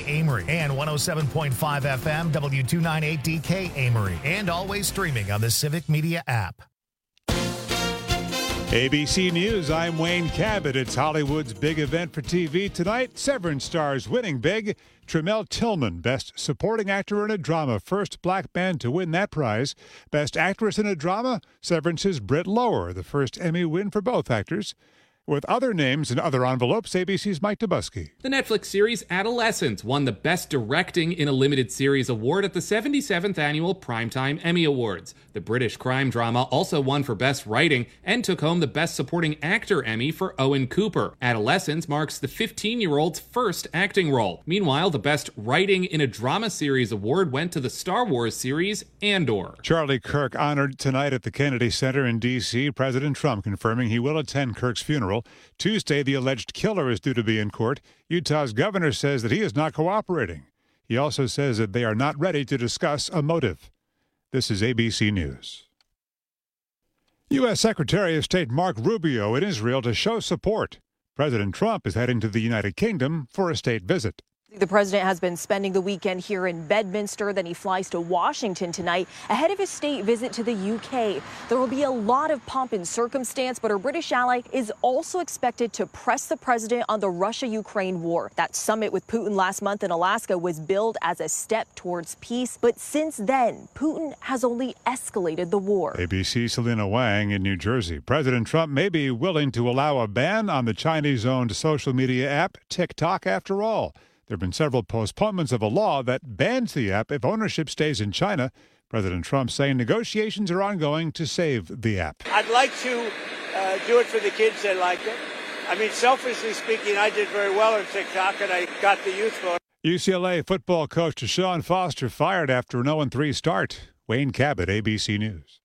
Amory, and 107.5 FM W298DK Amory, and always streaming on the Civic Media app. ABC News, I'm Wayne Cabot. It's Hollywood's big event for TV tonight. Severance stars winning big. Tremel Tillman, Best Supporting Actor in a Drama, first black man to win that prize. Best Actress in a Drama, Severance's Britt Lower, the first Emmy win for both actors. With other names and other envelopes, ABC's Mike Dubusky. The Netflix series Adolescence won the Best Directing in a Limited Series award at the 77th Annual Primetime Emmy Awards. The British crime drama also won for Best Writing and took home the Best Supporting Actor Emmy for Owen Cooper. Adolescence marks the 15-year-old's first acting role. Meanwhile, the Best Writing in a Drama Series award went to the Star Wars series Andor. Charlie Kirk honored tonight at the Kennedy Center in D.C. President Trump confirming he will attend Kirk's funeral. Tuesday, the alleged killer is due to be in court. Utah's governor says that he is not cooperating. He also says that they are not ready to discuss a motive. This is ABC News. U.S. Secretary of State Marco Rubio in Israel to show support. President Trump is heading to the United Kingdom for a state visit. The president has been spending the weekend here in Bedminster. Then he flies to Washington tonight ahead of his state visit to the UK. There will be a lot of pomp and circumstance, but our British ally is also expected to press the president on the Russia-Ukraine war. That summit with Putin last month in Alaska was billed as a step towards peace. But since then, Putin has only escalated the war. ABC's Selena Wang in New Jersey. President Trump may be willing to allow a ban on the Chinese-owned social media app TikTok after all. There have been several postponements of a law that bans the app if ownership stays in China. President Trump saying negotiations are ongoing to save the app. I'd like to do it for the kids that like it. I mean, selfishly speaking, I did very well on TikTok, and I got the youth vote. UCLA football coach Deshaun Foster fired after an 0-3 start. Wayne Cabot, ABC News.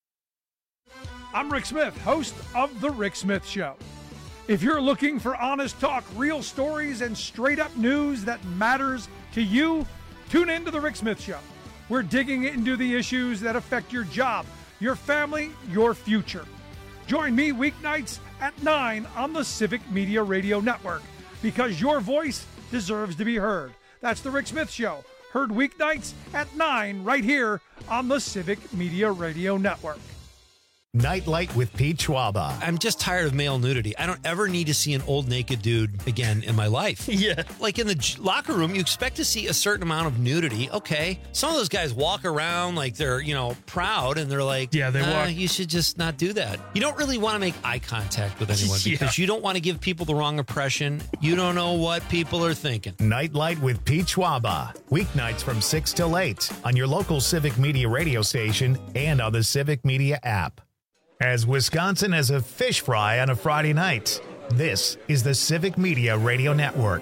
I'm Rick Smith, host of The Rick Smith Show. If you're looking for honest talk, real stories, and straight-up news that matters to you, tune in to The Rick Smith Show. We're digging into the issues that affect your job, your family, your future. Join me weeknights at 9 on the Civic Media Radio Network, because your voice deserves to be heard. That's The Rick Smith Show, heard weeknights at 9 right here on the Civic Media Radio Network. Nightlight with Pete Schwaba. I'm just tired of male nudity. I don't ever need to see an old naked dude again in my life. Yeah. Like in the locker room, you expect to see a certain amount of nudity. Okay. Some of those guys walk around like they're, proud, and they're like, yeah, they walk. You should just not do that. You don't really want to make eye contact with anyone because you don't want to give people the wrong impression. You don't know what people are thinking. Nightlight with Pete Schwaba. Weeknights from 6 till 8 on your local Civic Media radio station and on the Civic Media app. As Wisconsin has a fish fry on a Friday night, this is the Civic Media Radio Network.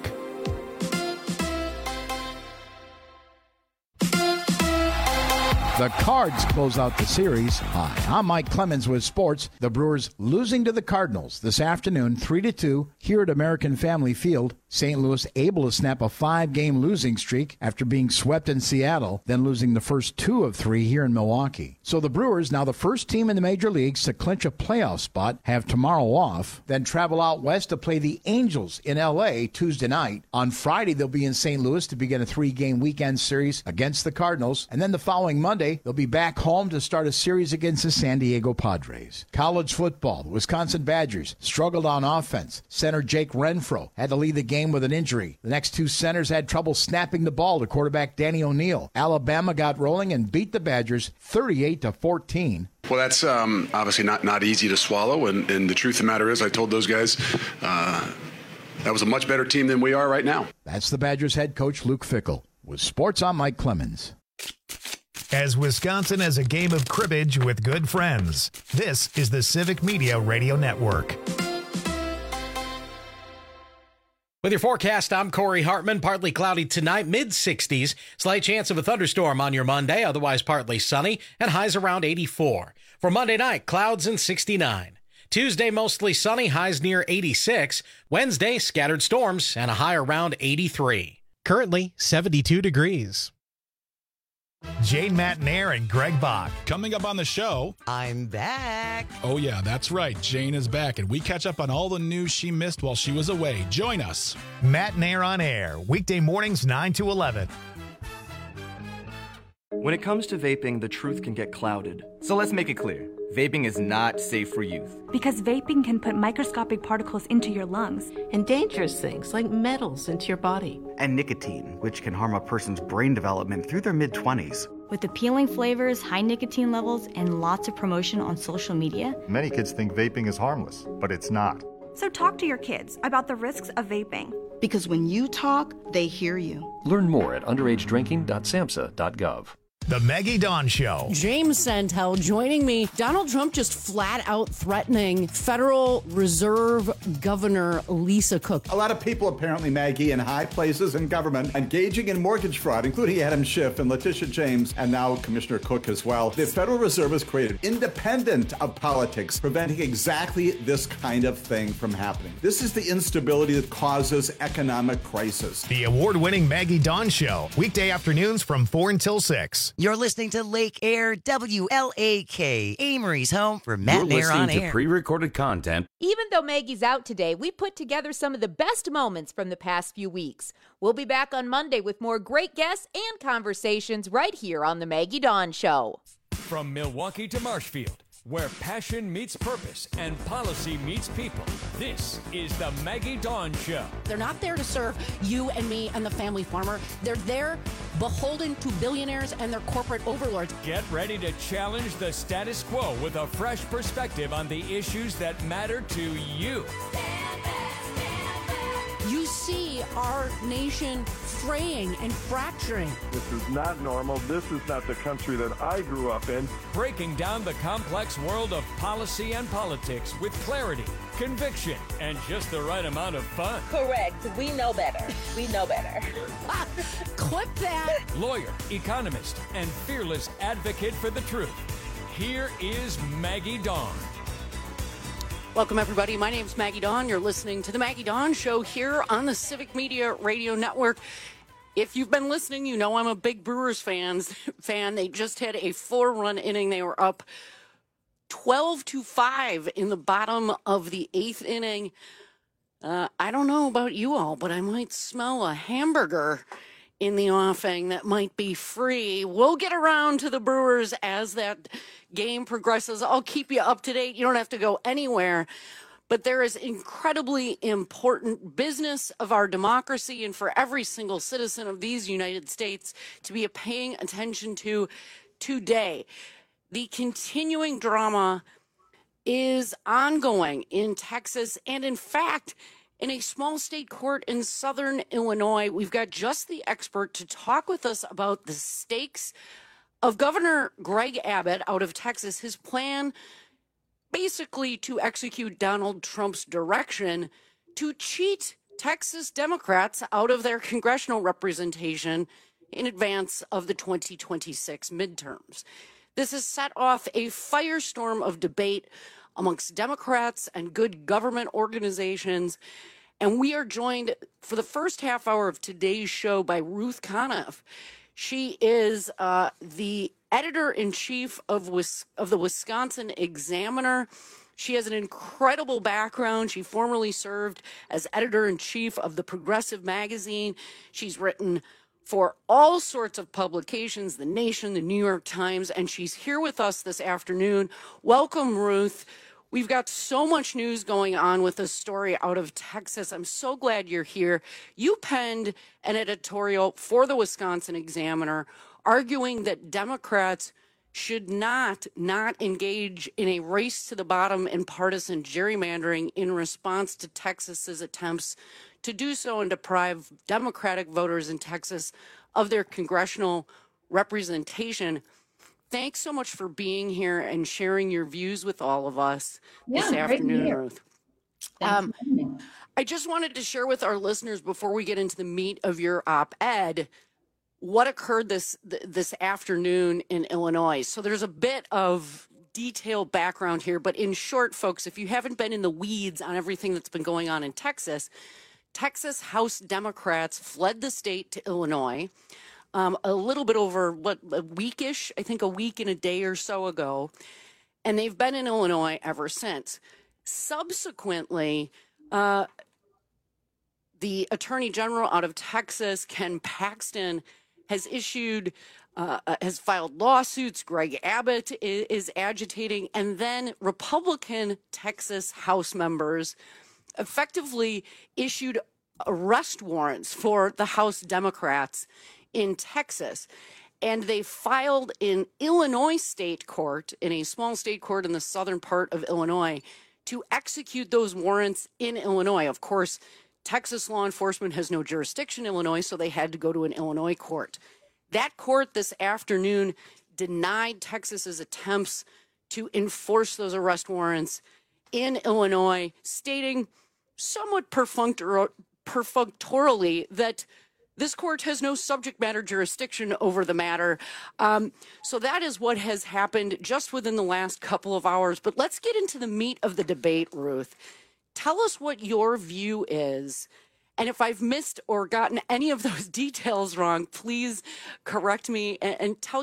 The Cards close out the series. Hi, I'm Mike Clemens with sports. The Brewers losing to the Cardinals this afternoon, 3-2, here at American Family Field. St. Louis able to snap a 5-game losing streak after being swept in Seattle, then losing the first 2 of 3 here in Milwaukee. So the Brewers, now the first team in the major leagues to clinch a playoff spot, have tomorrow off, then travel out west to play the Angels in L.A. Tuesday night. On Friday, they'll be in St. Louis to begin a 3-game weekend series against the Cardinals, and then the following Monday, they'll be back home to start a series against the San Diego Padres. College football, the Wisconsin Badgers struggled on offense. Center Jake Renfro had to lead the game with an injury. The next 2 centers had trouble snapping the ball to quarterback Danny O'Neal. Alabama got rolling and beat the Badgers 38-14. Well, that's obviously not easy to swallow, and the truth of the matter is I told those guys that was a much better team than we are right now. That's the Badgers head coach Luke Fickell. With sports, I'm Mike Clemens. As Wisconsin has a game of cribbage with good friends, this is the Civic Media Radio Network. With your forecast, I'm Corey Hartman. Partly cloudy tonight, mid-60s. Slight chance of a thunderstorm on your Monday, otherwise partly sunny, and highs around 84. For Monday night, clouds and 69. Tuesday, mostly sunny, highs near 86. Wednesday, scattered storms and a high around 83. Currently, 72 degrees. Jane Matnair and Greg Bach. Coming up on the show, I'm back. Oh, yeah, that's right. Jane is back, and we catch up on all the news she missed while she was away. Join us. Matnair on Air, weekday mornings 9 to 11. When it comes to vaping, the truth can get clouded. So let's make it clear. Vaping is not safe for youth. Because vaping can put microscopic particles into your lungs. And dangerous things like metals into your body. And nicotine, which can harm a person's brain development through their mid-20s. With appealing flavors, high nicotine levels, and lots of promotion on social media. Many kids think vaping is harmless, but it's not. So talk to your kids about the risks of vaping. Because when you talk, they hear you. Learn more at underagedrinking.samhsa.gov. The Maggie Dawn Show. James Santel joining me. Donald Trump just flat out threatening Federal Reserve Governor Lisa Cook. A lot of people, apparently, Maggie, in high places in government, engaging in mortgage fraud, including Adam Schiff and Letitia James, and now Commissioner Cook as well. The Federal Reserve has created, independent of politics, preventing exactly this kind of thing from happening. This is the instability that causes economic crisis. The award-winning Maggie Dawn Show. Weekday afternoons from 4 until 6. You're listening to Lake Air WLAK, Amory's home for Matt Nair on Air. To pre-recorded content. Even though Maggie's out today, we put together some of the best moments from the past few weeks. We'll be back on Monday with more great guests and conversations right here on The Maggie Dawn Show. From Milwaukee to Marshfield, where passion meets purpose and policy meets people. This is the Maggie Dawn Show. They're not there to serve you and me and the family farmer. They're there beholden to billionaires and their corporate overlords. Get ready to challenge the status quo with a fresh perspective on the issues that matter to you. You see our nation fraying and fracturing. This is not normal. This is not the country that I grew up in. Breaking down the complex world of policy and politics with clarity, conviction, and just the right amount of fun. Correct. We know better. We know better. Clip that. Lawyer, economist, and fearless advocate for the truth. Here is Maggie Dawn. Welcome, everybody. My name's Maggie Dawn. You're listening to The Maggie Dawn Show here on the Civic Media Radio Network. If you've been listening, you know I'm a big Brewers fan. They just had a 4-run inning. They were up 12-5 in the bottom of the 8th inning. I don't know about you all, but I might smell a hamburger in the offing that might be free. We'll get around to the Brewers as that game progresses. I'll keep you up to date. You don't have to go anywhere. But there is incredibly important business of our democracy and for every single citizen of these United States to be paying attention to today. The continuing drama is ongoing in Texas and, in fact, in a small state court in southern Illinois. We've got just the expert to talk with us about the stakes of Governor Greg Abbott out of Texas, his plan basically to execute Donald Trump's direction to cheat Texas Democrats out of their congressional representation in advance of the 2026 midterms. This has set off a firestorm of debate amongst Democrats and good government organizations. And we are joined for the first half hour of today's show by Ruth Conniff. She is the editor-in-chief of the Wisconsin Examiner. She has an incredible background. She formerly served as editor-in-chief of the Progressive magazine. She's written for all sorts of publications, The Nation, The New York Times, and she's here with us this afternoon. Welcome, Ruth. We've got so much news going on with this story out of Texas. I'm so glad you're here. You penned an editorial for the Wisconsin Examiner arguing that Democrats should not engage in a race to the bottom in partisan gerrymandering in response to Texas's attempts to do so and deprive Democratic voters in Texas of their congressional representation. Thanks so much for being here and sharing your views with all of us this afternoon, Ruth. I just wanted to share with our listeners before we get into the meat of your op-ed what occurred this afternoon in Illinois. So there's a bit of detailed background here, but in short, folks, if you haven't been in the weeds on everything that's been going on in Texas, Texas House Democrats fled the state to Illinois. a little bit over, a weekish, I think a week and a day or so ago. And they've been in Illinois ever since. Subsequently, the Attorney General out of Texas, Ken Paxton, has filed lawsuits. Greg Abbott is agitating. And then Republican Texas House members effectively issued arrest warrants for the House Democrats in Texas. And they filed in Illinois state court, in a small state court in the southern part of Illinois, to execute those warrants in Illinois. Of course, Texas law enforcement has no jurisdiction in Illinois, so they had to go to an Illinois court. That court this afternoon denied Texas's attempts to enforce those arrest warrants in Illinois, stating somewhat perfunctorily that this court has no subject matter jurisdiction over the matter. So that is what has happened just within the last couple of hours. But let's get into the meat of the debate, Ruth. Tell us what your view is. And if I've missed or gotten any of those details wrong, please correct me and tell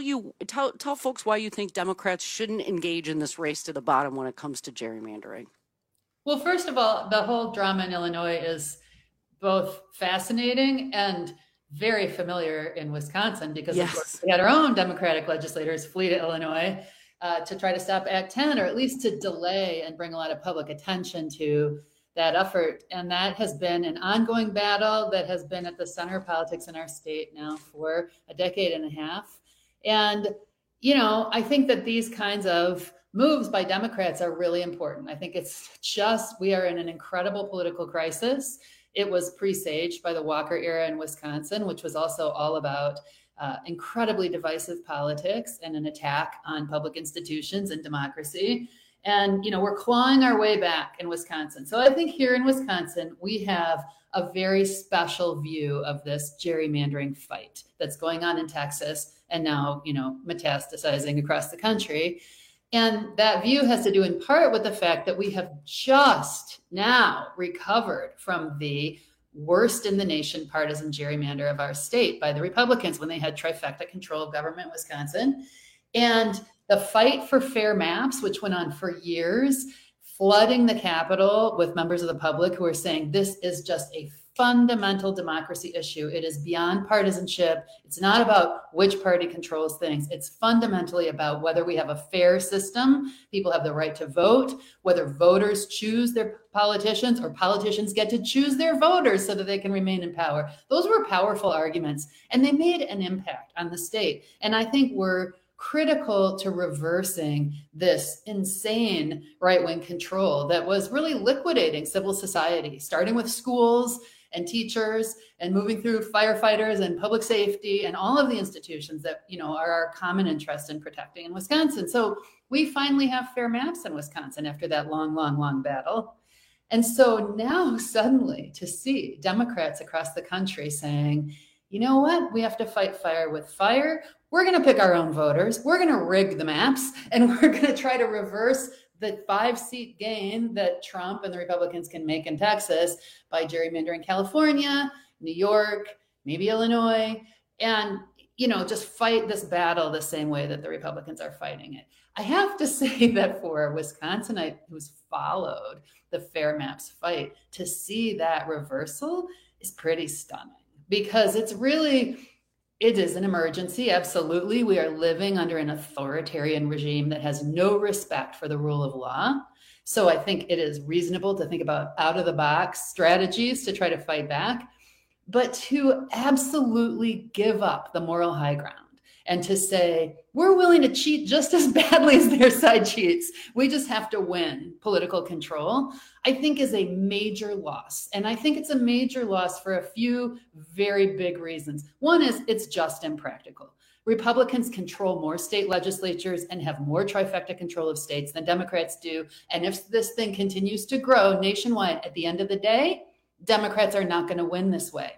folks why you think Democrats shouldn't engage in this race to the bottom when it comes to gerrymandering. Well, first of all, the whole drama in Illinois is both fascinating and very familiar in Wisconsin because of course we had our own Democratic legislators flee to Illinois to try to stop Act 10, or at least to delay and bring a lot of public attention to that effort. And that has been an ongoing battle that has been at the center of politics in our state now for a decade and a half. And, you know, I think that these kinds of moves by Democrats are really important. I think it's just, we are in an incredible political crisis. It was presaged by the Walker era in Wisconsin, which was also all about incredibly divisive politics and an attack on public institutions and democracy. And, you know, we're clawing our way back in Wisconsin. So I think here in Wisconsin, we have a very special view of this gerrymandering fight that's going on in Texas and now, you know, metastasizing across the country. And that view has to do in part with the fact that we have just now recovered from the worst in the nation partisan gerrymander of our state by the Republicans when they had trifecta control of government in Wisconsin. And the fight for fair maps, which went on for years, flooding the Capitol with members of the public who are saying this is just a fundamental democracy issue. It is beyond partisanship. It's not about which party controls things. It's fundamentally about whether we have a fair system, people have the right to vote, whether voters choose their politicians or politicians get to choose their voters so that they can remain in power. Those were powerful arguments, and they made an impact on the state. And I think we're critical to reversing this insane right-wing control that was really liquidating civil society, starting with schools and teachers and moving through firefighters and public safety and all of the institutions that, you know, are our common interest in protecting in Wisconsin. So we finally have fair maps in Wisconsin after that long battle. And so now suddenly to see Democrats across the country saying, you know what, we have to fight fire with fire. We're going to pick our own voters. We're going to rig the maps, and we're going to try to reverse the 5-seat gain that Trump and the Republicans can make in Texas by gerrymandering California, New York, maybe Illinois, and, you know, just fight this battle the same way that the Republicans are fighting it. I have to say that for a Wisconsinite who's followed the fair maps fight, to see that reversal is pretty stunning because it's really... It is an emergency, absolutely. We are living under an authoritarian regime that has no respect for the rule of law. So I think it is reasonable to think about out-of-the-box strategies to try to fight back, but to absolutely give up the moral high ground and to say, we're willing to cheat just as badly as their side cheats. We just have to win political control, I think is a major loss. And I think it's a major loss for a few very big reasons. One is it's just impractical. Republicans control more state legislatures and have more trifecta control of states than Democrats do. And if this thing continues to grow nationwide, at the end of the day, Democrats are not going to win this way.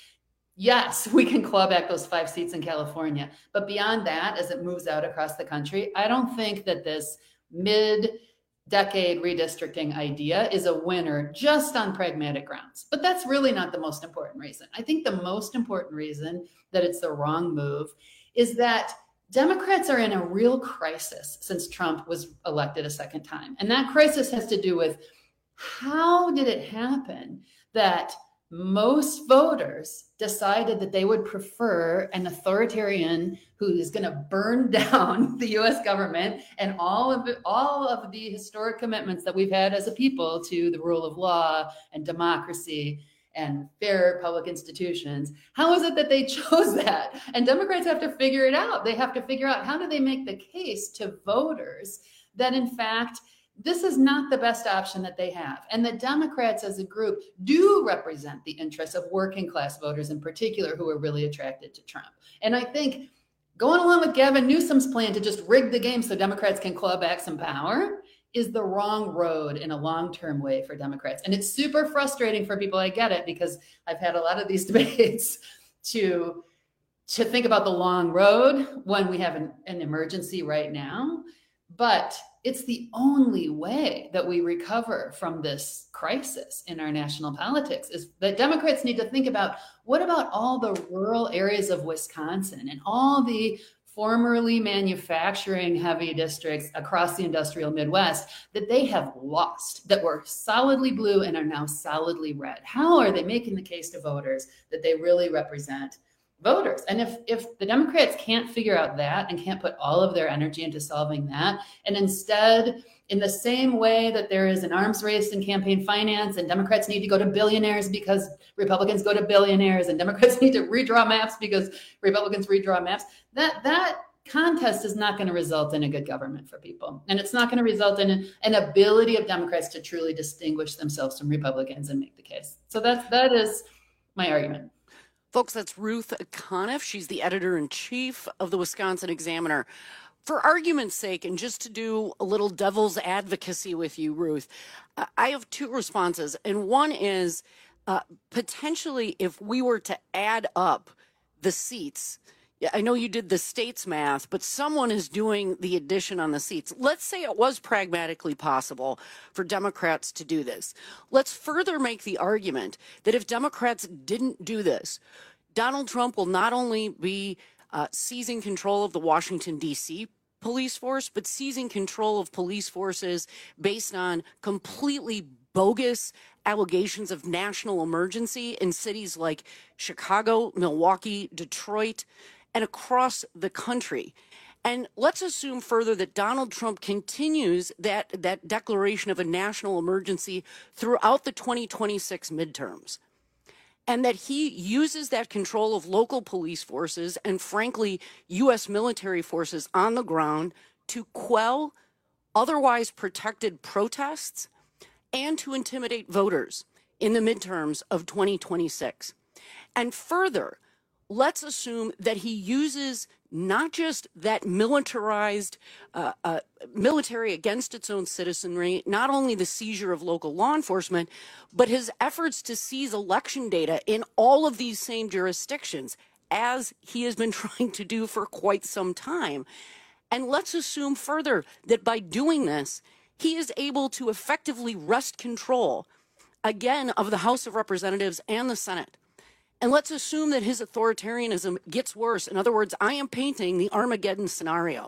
Yes, we can claw back those 5 seats in California. But beyond that, as it moves out across the country, I don't think that this decade redistricting idea is a winner just on pragmatic grounds. But that's really not the most important reason. I think the most important reason that it's the wrong move is that Democrats are in a real crisis since Trump was elected a second time. And that crisis has to do with how did it happen that most voters decided that they would prefer an authoritarian who is going to burn down the U.S. government and all of the historic commitments that we've had as a people to the rule of law and democracy and fair public institutions. How is it that they chose that? And Democrats have to figure it out. They have to figure out, how do they make the case to voters that, in fact, this is not the best option that they have. And the Democrats as a group do represent the interests of working class voters in particular, who are really attracted to Trump. And I think going along with Gavin Newsom's plan to just rig the game so Democrats can claw back some power is the wrong road in a long-term way for Democrats. And it's super frustrating for people. I get it, because I've had a lot of these debates to think about the long road when we have an emergency right now. But it's the only way that we recover from this crisis in our national politics, is that Democrats need to think about, what about all the rural areas of Wisconsin and all the formerly manufacturing heavy districts across the industrial Midwest that they have lost, that were solidly blue and are now solidly red? How are they making the case to voters that they really represent voters? And if the Democrats can't figure out that and can't put all of their energy into solving that, and instead, in the same way that there is an arms race in campaign finance and Democrats need to go to billionaires because Republicans go to billionaires, and Democrats need to redraw maps because Republicans redraw maps, that contest is not going to result in a good government for people. And it's not going to result in an ability of Democrats to truly distinguish themselves from Republicans and make the case. So that is my argument. Folks, that's Ruth Conniff. She's the editor-in-chief of the Wisconsin Examiner. For argument's sake, and just to do a little devil's advocacy with you, Ruth, I have two responses. And one is potentially if we were to add up the seats, I know you did the states math, but someone is doing the addition on the seats. Let's say it was pragmatically possible for Democrats to do this. Let's further make the argument that if Democrats didn't do this, Donald Trump will not only be seizing control of the Washington, D.C. police force, but seizing control of police forces based on completely bogus allegations of national emergency in cities like Chicago, Milwaukee, Detroit, and across the country. And let's assume further that Donald Trump continues that declaration of a national emergency throughout the 2026 midterms, and that he uses that control of local police forces and, frankly, U.S. military forces on the ground to quell otherwise protected protests and to intimidate voters in the midterms of 2026. And further, let's assume that he uses not just that militarized military against its own citizenry, not only the seizure of local law enforcement, but his efforts to seize election data in all of these same jurisdictions, as he has been trying to do for quite some time. And let's assume further that by doing this, he is able to effectively wrest control, again, of the House of Representatives and the Senate. And let's assume that his authoritarianism gets worse. In other words, I am painting the Armageddon scenario.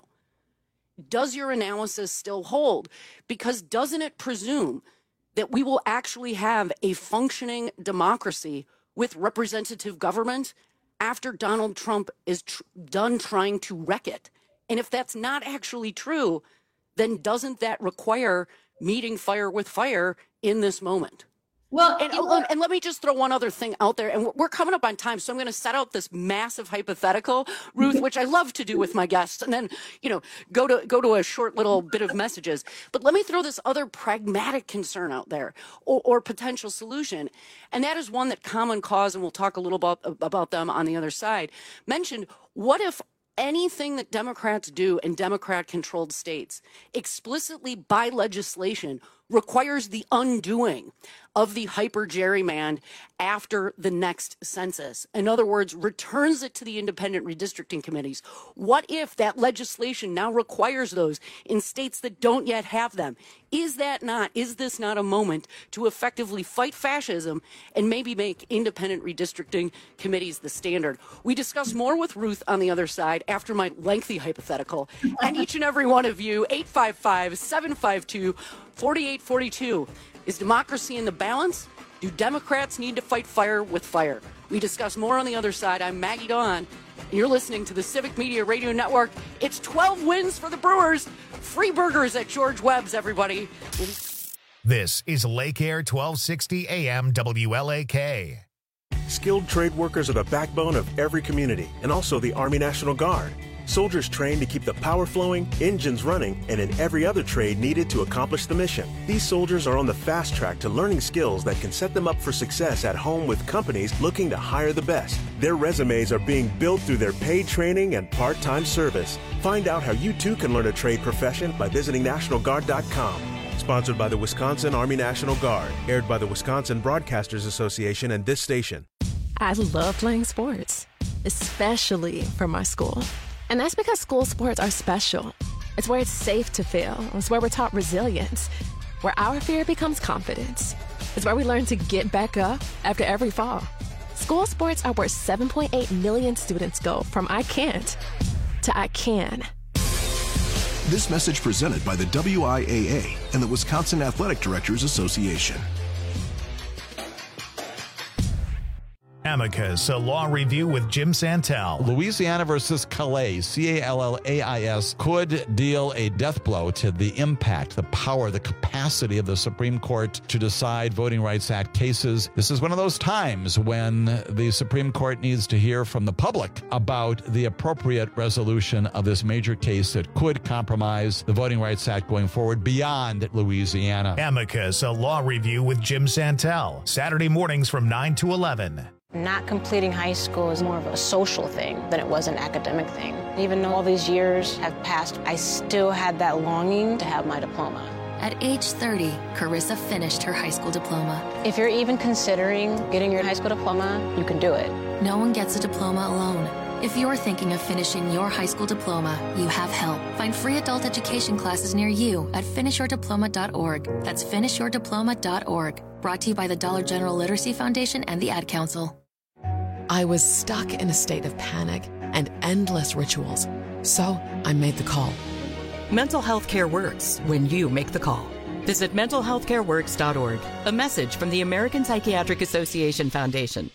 Does your analysis still hold? Because doesn't it presume that we will actually have a functioning democracy with representative government after Donald Trump is done trying to wreck it? And if that's not actually true, then doesn't that require meeting fire with fire in this moment? Well, and let me just throw one other thing out there, and we're coming up on time, so I'm going to set out this massive hypothetical, Ruth, which I love to do with my guests, and then, go to a short little bit of messages. But let me throw this other pragmatic concern out there, or potential solution, and that is one that Common Cause, and we'll talk a little about them on the other side, mentioned. What if anything that Democrats do in Democrat-controlled states explicitly by legislation requires the undoing of the hyper-gerrymander after the next census. In other words, returns it to the independent redistricting committees. What if that legislation now requires those in states that don't yet have them? Is this not a moment to effectively fight fascism and maybe make independent redistricting committees the standard? We discuss more with Ruth on the other side after my lengthy hypothetical. And each and every one of you, 855-752-4842. Is democracy in the balance? Do Democrats need to fight fire with fire? We discuss more on the other side. I'm Maggie Dawn, and you're listening to the Civic Media Radio Network. It's 12 wins for the Brewers. Free burgers at George Webb's, everybody. This is Lake Air 1260 AM WLAK. Skilled trade workers are the backbone of every community, and also the Army National Guard. Soldiers trained to keep the power flowing, engines running, and in every other trade needed to accomplish the mission. These soldiers are on the fast track to learning skills that can set them up for success at home with companies looking to hire the best. Their resumes are being built through their paid training and part-time service. Find out how you too can learn a trade profession by visiting NationalGuard.com. Sponsored by the Wisconsin Army National Guard. Aired by the Wisconsin Broadcasters Association and this station. I love playing sports, especially for my school. And that's because school sports are special. It's where it's safe to fail. It's where we're taught resilience, where our fear becomes confidence. It's where we learn to get back up after every fall. School sports are where 7.8 million students go from I can't to I can. This message presented by the WIAA and the Wisconsin Athletic Directors Association. Amicus, a law review with Jim Santel. Louisiana versus Calais, Callais, could deal a death blow to the impact, the power, the capacity of the Supreme Court to decide Voting Rights Act cases. This is one of those times when the Supreme Court needs to hear from the public about the appropriate resolution of this major case that could compromise the Voting Rights Act going forward beyond Louisiana. Amicus, a law review with Jim Santel. Saturday mornings from 9 to 11. Not completing high school is more of a social thing than it was an academic thing. Even though all these years have passed, I still had that longing to have my diploma. At age 30, Carissa finished her high school diploma. If you're even considering getting your high school diploma, you can do it. No one gets a diploma alone. If you're thinking of finishing your high school diploma, you have help. Find free adult education classes near you at finishyourdiploma.org. That's finishyourdiploma.org. Brought to you by the Dollar General Literacy Foundation and the Ad Council. I was stuck in a state of panic and endless rituals, so I made the call. Mental health care works when you make the call. Visit mentalhealthcareworks.org. A message from the American Psychiatric Association Foundation.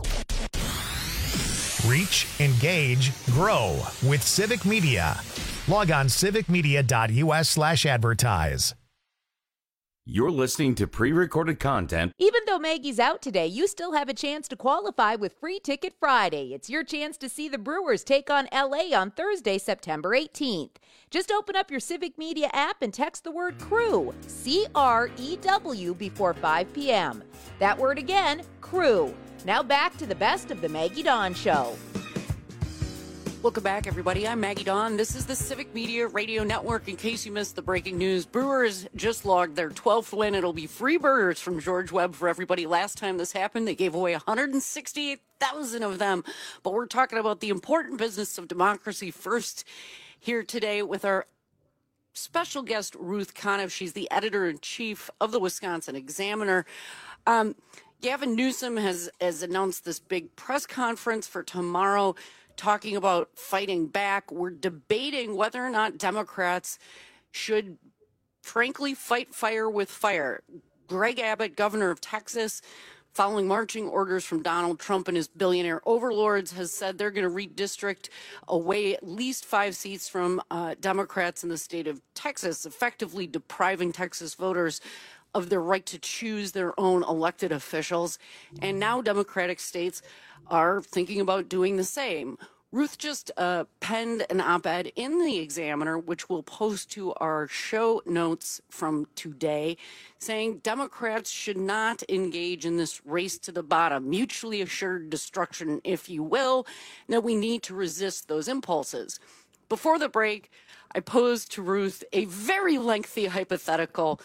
Reach, engage, grow with Civic Media. Log on civicmedia.us/advertise. You're listening to pre-recorded content. Even though Maggie's out today, you still have a chance to qualify with Free Ticket Friday. It's your chance to see the Brewers take on LA on Thursday, September 18th. Just open up your Civic Media app and text the word CREW, C-R-E-W, before 5 p.m. That word again, CREW. Now back to the best of the Maggie Dawn Show. Welcome back, everybody. I'm Maggie Dawn. This is the Civic Media Radio Network. In case you missed the breaking news, Brewers just logged their 12th win. It'll be free burgers from George Webb for everybody. Last time this happened, they gave away 168,000 of them. But we're talking about the important business of democracy first here today with our special guest, Ruth Conniff. She's the editor-in-chief of the Wisconsin Examiner. Gavin Newsom has announced this big press conference for tomorrow, talking about fighting back. We're debating whether or not Democrats should, frankly, fight fire with fire. Greg Abbott, governor of Texas, following marching orders from Donald Trump and his billionaire overlords, has said they're going to redistrict away at least 5 seats from Democrats in the state of Texas, effectively depriving Texas voters of their right to choose their own elected officials. And now Democratic states are thinking about doing the same. Ruth just penned an op-ed in the Examiner, which we'll post to our show notes from today, saying Democrats should not engage in this race to the bottom, mutually assured destruction, if you will, that we need to resist those impulses. Before the break, I posed to Ruth a very lengthy hypothetical.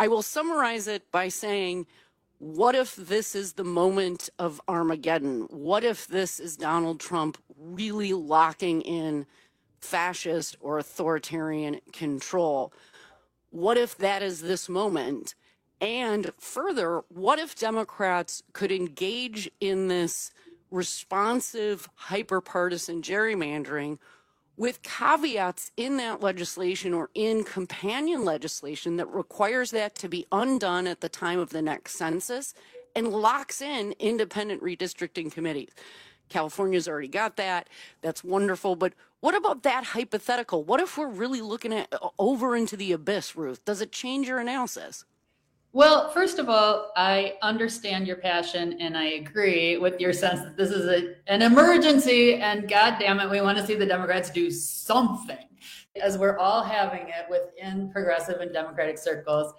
I will summarize it by saying, what if this is the moment of Armageddon? What if this is Donald Trump really locking in fascist or authoritarian control? What if that is this moment? And further, what if Democrats could engage in this responsive, hyper-partisan gerrymandering with caveats in that legislation or in companion legislation that requires that to be undone at the time of the next census and locks in independent redistricting committees? California's already got that. That's wonderful. But what about that hypothetical? What if we're really looking at over into the abyss, Ruth? Does it change your analysis? Well, first of all, I understand your passion and I agree with your sense that this is an emergency and God damn it, we want to see the Democrats do something. As we're all having it within progressive and Democratic circles,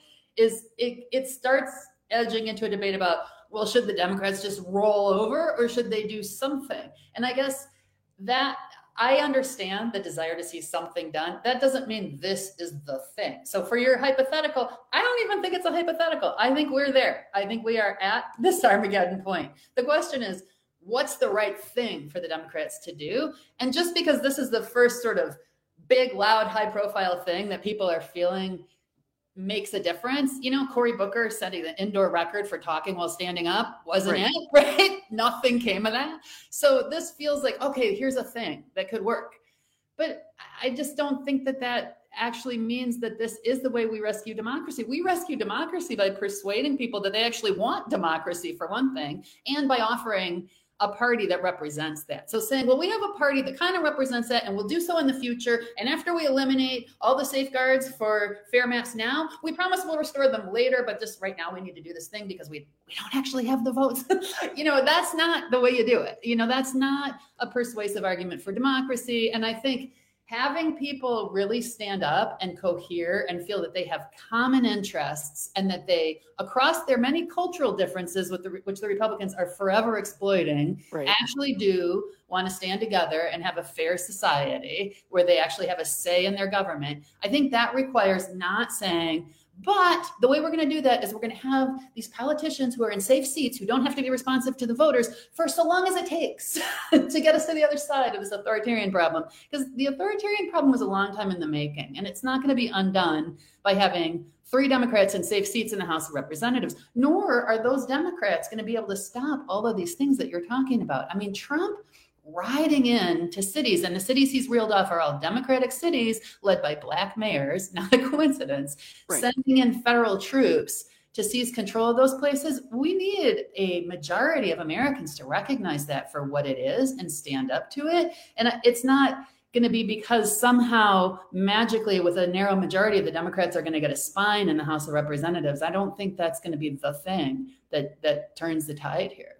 it starts edging into a debate about, well, should the Democrats just roll over or should they do something? And I guess that I understand the desire to see something done. That doesn't mean this is the thing. So for your hypothetical, I don't even think it's a hypothetical. I think we're there. I think we are at this Armageddon point. The question is, what's the right thing for the Democrats to do? And just because this is the first sort of big, loud, high profile thing that people are feeling makes a difference. You know, Cory Booker setting the indoor record for talking while standing up, wasn't it? Right? Nothing came of that. So this feels like, okay, here's a thing that could work. But I just don't think that actually means that this is the way we rescue democracy. We rescue democracy by persuading people that they actually want democracy, for one thing, and by offering a party that represents that. So saying, well, we have a party that kind of represents that and we'll do so in the future. And after we eliminate all the safeguards for fair maps now, we promise we'll restore them later. But just right now we need to do this thing because we don't actually have the votes. That's not the way you do it. That's not a persuasive argument for democracy. And I think having people really stand up and cohere and feel that they have common interests and that they, across their many cultural differences which the Republicans are forever exploiting, actually do want to stand together and have a fair society where they actually have a say in their government. I think that requires not saying, but the way we're going to do that is we're going to have these politicians who are in safe seats who don't have to be responsive to the voters for so long as it takes to get us to the other side of this authoritarian problem. Because the authoritarian problem was a long time in the making, and it's not going to be undone by having 3 Democrats in safe seats in the House of Representatives, nor are those Democrats going to be able to stop all of these things that you're talking about. I mean, Trump riding into cities, and the cities he's reeled off are all Democratic cities led by Black mayors, not a coincidence, sending in federal troops to seize control of those places. We need a majority of Americans to recognize that for what it is and stand up to it. And it's not going to be because somehow magically with a narrow majority the Democrats are going to get a spine in the House of Representatives. I don't think that's going to be the thing that turns the tide here.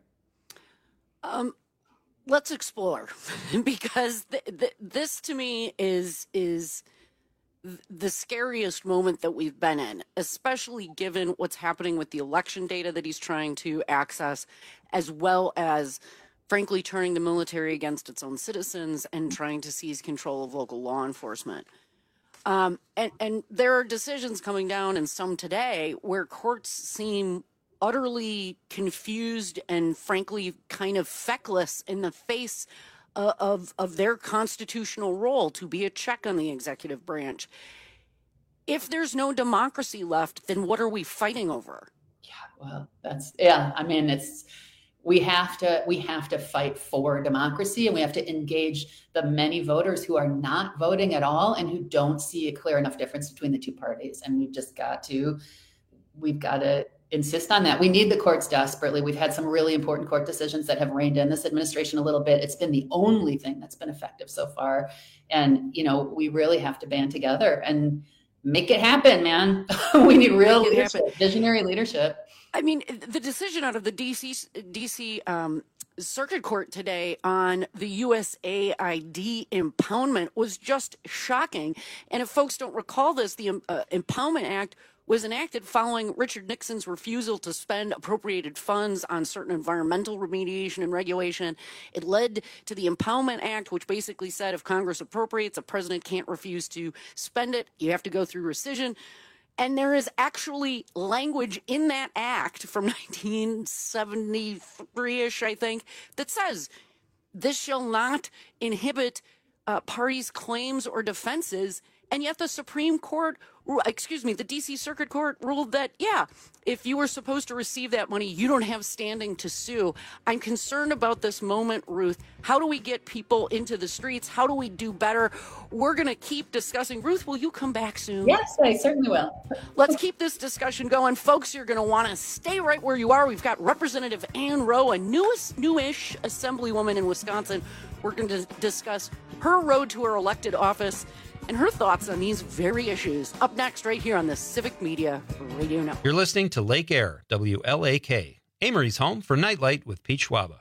Let's explore, because this to me is the scariest moment that we've been in, especially given what's happening with the election data that he's trying to access, as well as, frankly, turning the military against its own citizens and trying to seize control of local law enforcement. And there are decisions coming down, and some today, where courts seem utterly confused and frankly kind of feckless in the face of their constitutional role to be a check on the executive branch. If there's no democracy left, then what are we fighting over? Well, we have to fight for democracy, and we have to engage the many voters who are not voting at all and who don't see a clear enough difference between the two parties. And we've got to insist on that. We need the courts desperately. We've had some really important court decisions that have reined in this administration a little bit. It's been the only thing that's been effective so far. And, we really have to band together and make it happen, man. We need real leadership, visionary leadership. I mean, the decision out of the DC Circuit Court today on the USAID impoundment was just shocking. And if folks don't recall this, the Impoundment Act was enacted following Richard Nixon's refusal to spend appropriated funds on certain environmental remediation and regulation. It led to the Impoundment Act, which basically said if Congress appropriates, a president can't refuse to spend it. You have to go through rescission. And there is actually language in that act from 1973-ish, I think, that says this shall not inhibit parties' claims or defenses. And yet the the D.C. Circuit Court ruled that, if you were supposed to receive that money, you don't have standing to sue. I'm concerned about this moment, Ruth. How do we get people into the streets? How do we do better? We're going to keep discussing. Ruth, will you come back soon? Yes, I certainly will. Let's keep this discussion going. Folks, you're going to want to stay right where you are. We've got Representative Ann Rowe, a newish assemblywoman in Wisconsin. We're going to discuss her road to her elected office and her thoughts on these very issues. Up next, right here on the Civic Media Radio Network. You're listening to Lake Air, WLAK, Amory's home for Nightlight with Pete Schwaba.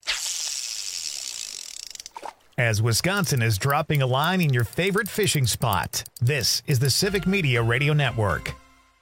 As Wisconsin is dropping a line in your favorite fishing spot, this is the Civic Media Radio Network.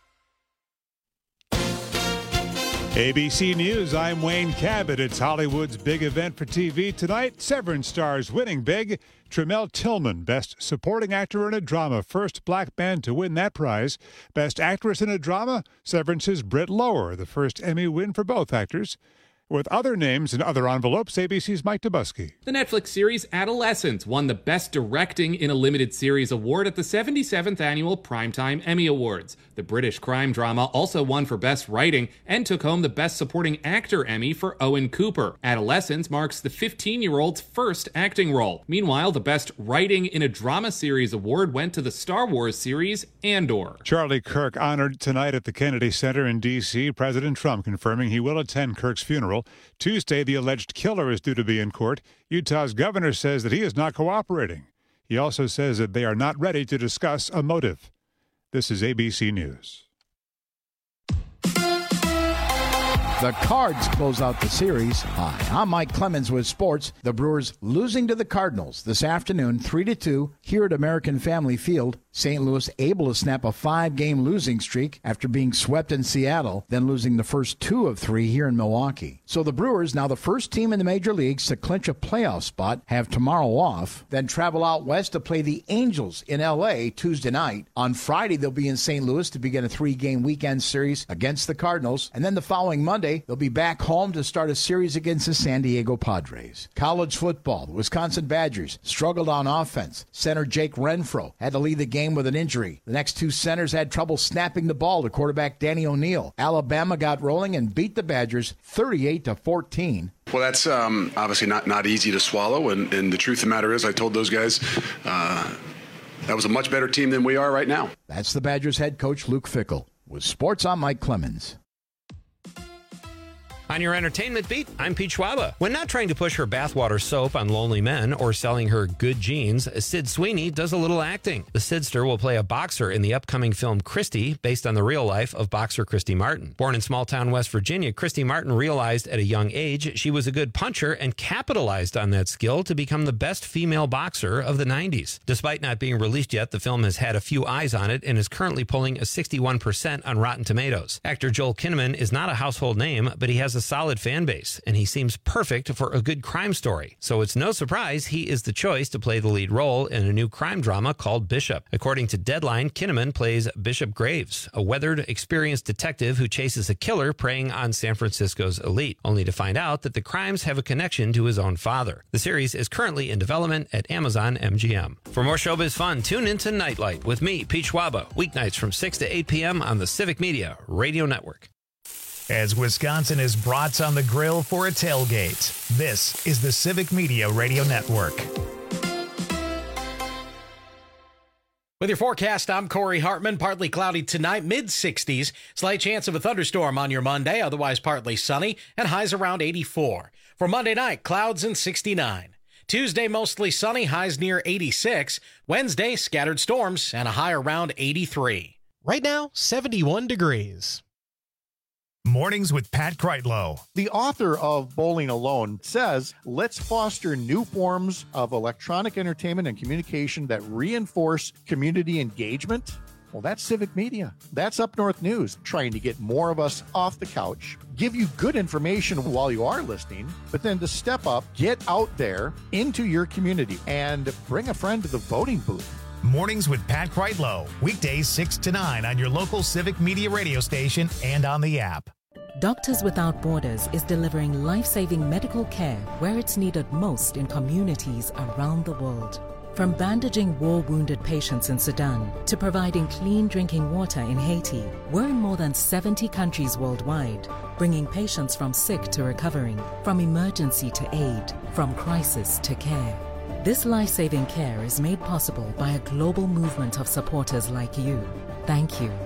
ABC News, I'm Wayne Cabot. It's Hollywood's big event for TV tonight. Severance stars winning big. Tremel Tillman, Best Supporting Actor in a Drama, first black man to win that prize. Best Actress in a Drama, Severance's Britt Lower, the first Emmy win for both actors. With other names and other envelopes, ABC's Mike Dubusky. The Netflix series Adolescence won the Best Directing in a Limited Series award at the 77th Annual Primetime Emmy Awards. The British crime drama also won for Best Writing and took home the Best Supporting Actor Emmy for Owen Cooper. Adolescence marks the 15-year-old's first acting role. Meanwhile, the Best Writing in a Drama Series award went to the Star Wars series Andor. Charlie Kirk honored tonight at the Kennedy Center in D.C. President Trump confirming he will attend Kirk's funeral. Tuesday, the alleged killer is due to be in court. Utah's governor says that he is not cooperating. He also says that they are not ready to discuss a motive. This is ABC News. The Cards close out the series. Hi, I'm Mike Clemens with sports. The Brewers losing to the Cardinals this afternoon, 3-2, here at American Family Field. St. Louis able to snap a 5-game losing streak after being swept in Seattle, then losing the first 2 of 3 here in Milwaukee. So the Brewers, now the first team in the major leagues to clinch a playoff spot, have tomorrow off, then travel out west to play the Angels in L.A. Tuesday night. On Friday, they'll be in St. Louis to begin a 3-game weekend series against the Cardinals, and then the following Monday, they'll be back home to start a series against the San Diego Padres. College football, the Wisconsin Badgers struggled on offense. Center Jake Renfro had to lead the game with an injury. The next 2 centers had trouble snapping the ball to quarterback Danny O'Neal. Alabama got rolling and beat the Badgers 38-14. Well, that's obviously not easy to swallow, and the truth of the matter is I told those guys that was a much better team than we are right now. That's the Badgers head coach Luke Fickell. With sports, I'm Mike Clemens. On your entertainment beat, I'm Pete Schwaba. When not trying to push her bathwater soap on lonely men or selling her good jeans, Sid Sweeney does a little acting. The Sidster will play a boxer in the upcoming film Christy, based on the real life of boxer Christy Martin. Born in small-town West Virginia, Christy Martin realized at a young age she was a good puncher and capitalized on that skill to become the best female boxer of the 90s. Despite not being released yet, the film has had a few eyes on it and is currently polling a 61% on Rotten Tomatoes. Actor Joel Kinnaman is not a household name, but he has a solid fan base, and he seems perfect for a good crime story. So it's no surprise he is the choice to play the lead role in a new crime drama called Bishop. According to Deadline, Kinnaman plays Bishop Graves, a weathered, experienced detective who chases a killer preying on San Francisco's elite, only to find out that the crimes have a connection to his own father. The series is currently in development at Amazon MGM. For more showbiz fun, tune into Nightlight with me, Pete Schwaba, weeknights from 6 to 8 p.m. on the Civic Media Radio Network. As Wisconsin is brats on the grill for a tailgate, this is the Civic Media Radio Network. With your forecast, I'm Corey Hartman. Partly cloudy tonight, mid-60s. Slight chance of a thunderstorm on your Monday, otherwise partly sunny, and highs around 84. For Monday night, clouds and 69. Tuesday, mostly sunny, highs near 86. Wednesday, scattered storms, and a high around 83. Right now, 71 degrees. Mornings with Pat Kreitlow. The author of Bowling Alone says, let's foster new forms of electronic entertainment and communication that reinforce community engagement. Well, that's Civic Media. That's Up North News, trying to get more of us off the couch, give you good information while you are listening, but then to step up, get out there into your community and bring a friend to the voting booth. Mornings with Pat Kreitlow. Weekdays 6 to 9 on your local Civic Media radio station and on the app. Doctors Without Borders is delivering life-saving medical care where it's needed most in communities around the world. From bandaging war-wounded patients in Sudan to providing clean drinking water in Haiti, we're in more than 70 countries worldwide, bringing patients from sick to recovering, from emergency to aid, from crisis to care. This life-saving care is made possible by a global movement of supporters like you. Thank you.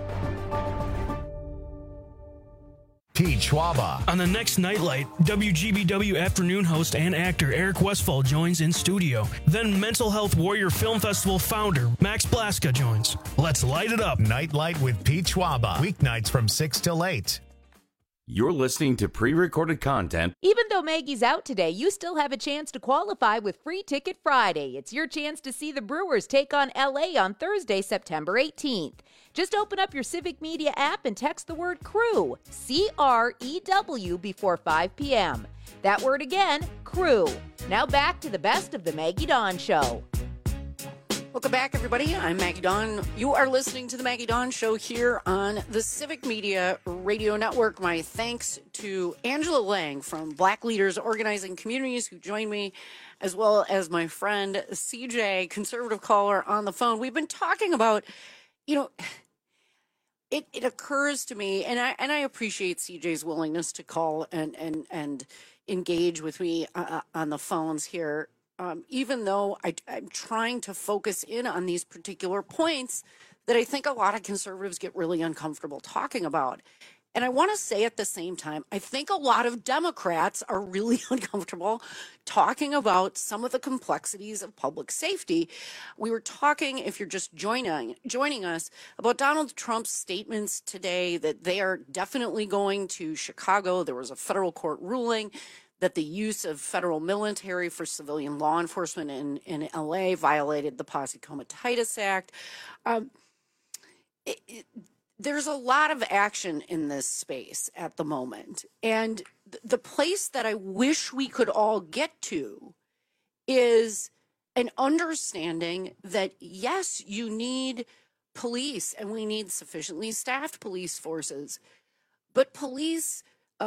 Pete Schwaba. On the next Nightlight, WGBW afternoon host and actor Eric Westfall joins in studio. Then Mental Health Warrior Film Festival founder Max Blaska joins. Let's light it up. Nightlight with Pete Schwaba. Weeknights from 6 till 8. You're listening to pre-recorded content. Even though Maggie's out today, you still have a chance to qualify with Free Ticket Friday. It's your chance to see the Brewers take on LA on Thursday, September 18th. Just open up your Civic Media app and text the word CREW, C-R-E-W, before 5 p.m. That word again, CREW. Now back to the best of the Maggie Dawn Show. Welcome back, everybody. I'm Maggie Dawn. You are listening to the Maggie Dawn Show here on the Civic Media Radio Network. My thanks to Angela Lang from Black Leaders Organizing Communities, who joined me, as well as my friend CJ, conservative caller, on the phone. We've been talking about, it occurs to me, and I appreciate CJ's willingness to call and engage with me on the phones here. Even though I'm trying to focus in on these particular points that I think a lot of conservatives get really uncomfortable talking about. And I want to say at the same time, I think a lot of Democrats are really uncomfortable talking about some of the complexities of public safety. We were talking, if you're just joining us, about Donald Trump's statements today that they are definitely going to Chicago. There was a federal court ruling that the use of federal military for civilian law enforcement in LA violated the Posse Comitatus Act. There's a lot of action in this space at the moment. And the place that I wish we could all get to is an understanding that, yes, you need police and we need sufficiently staffed police forces, but police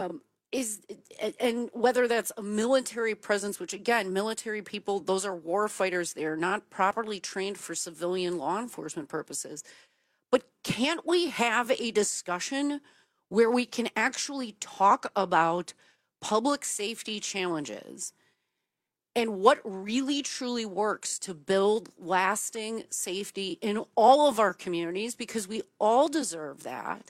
and whether that's a military presence, which again, military people, those are war fighters. They are not properly trained for civilian law enforcement purposes. But can't we have a discussion where we can actually talk about public safety challenges and what really truly works to build lasting safety in all of our communities, because we all deserve that.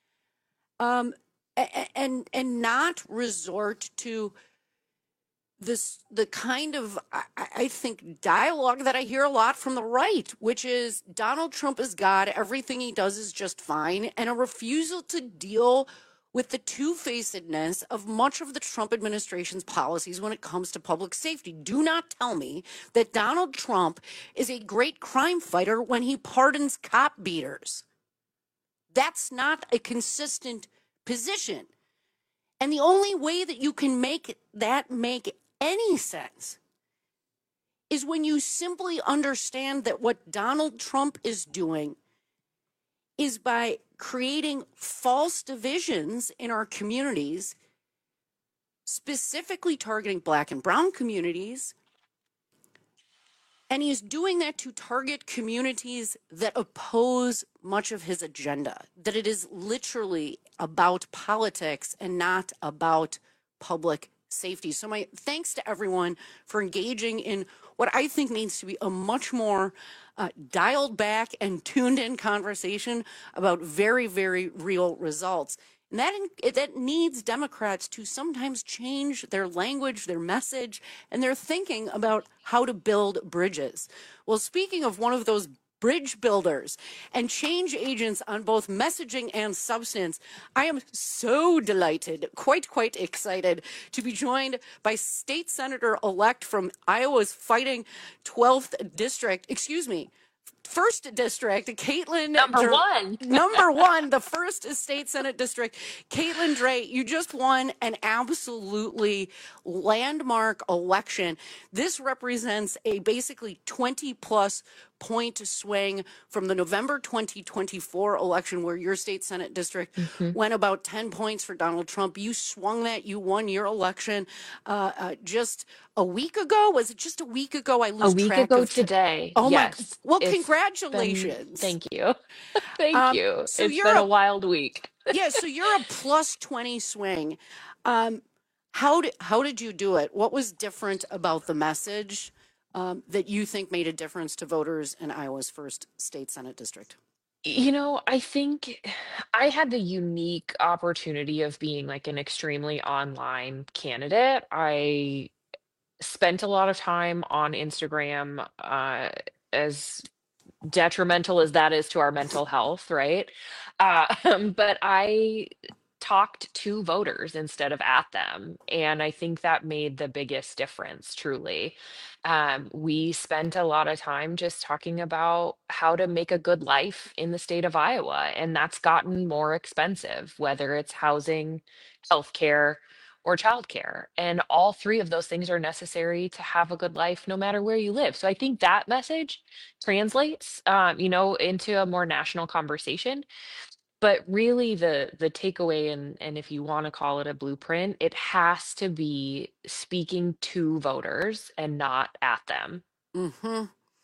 And not resort to the kind of, I think, dialogue that I hear a lot from the right, which is Donald Trump is God, everything he does is just fine, and a refusal to deal with the two-facedness of much of the Trump administration's policies when it comes to public safety. Do not tell me that Donald Trump is a great crime fighter when he pardons cop beaters. That's not a consistent position. And the only way that you can make that make any sense is when you simply understand that what Donald Trump is doing is by creating false divisions in our communities, specifically targeting Black and brown communities. And he's doing that to target communities that oppose much of his agenda, that it is literally about politics and not about public safety. So my thanks to everyone for engaging in what I think needs to be a much more dialed back and tuned in conversation about very, very real results. And that needs Democrats to sometimes change their language, their message, and their thinking about how to build bridges. Well, speaking of one of those bridge builders and change agents on both messaging and substance, I am so delighted, quite excited to be joined by State Senator-elect from Iowa's fighting 12th District, 1st District, Caitlin. Number one, the 1st State Senate District. Caitlin Dray, you just won an absolutely landmark election. This represents a basically 20-plus point swing from the November 2024 election, where your state Senate district went about 10 points for Donald Trump. You swung that. You won your election just a week ago. Was it just a week ago? I lose A week track ago of today. Oh Yes. my! Well, It's congratulations. Thank you. Thank you. So It's you're been a a wild week. yeah. So you're a plus 20 swing. How did you do it? What was different about the message that you think made a difference to voters in Iowa's first state Senate district? I think I had the unique opportunity of being like an extremely online candidate. I spent a lot of time on Instagram, as detrimental as that is to our mental health, right? But I talked to voters instead of at them. And I think that made the biggest difference, truly. We spent a lot of time just talking about how to make a good life in the state of Iowa. And that's gotten more expensive, whether it's housing, healthcare, or childcare. And all three of those things are necessary to have a good life no matter where you live. So I think that message translates, into a more national conversation. But really the takeaway, and if you want to call it a blueprint, it has to be speaking to voters and not at them. Mm-hmm.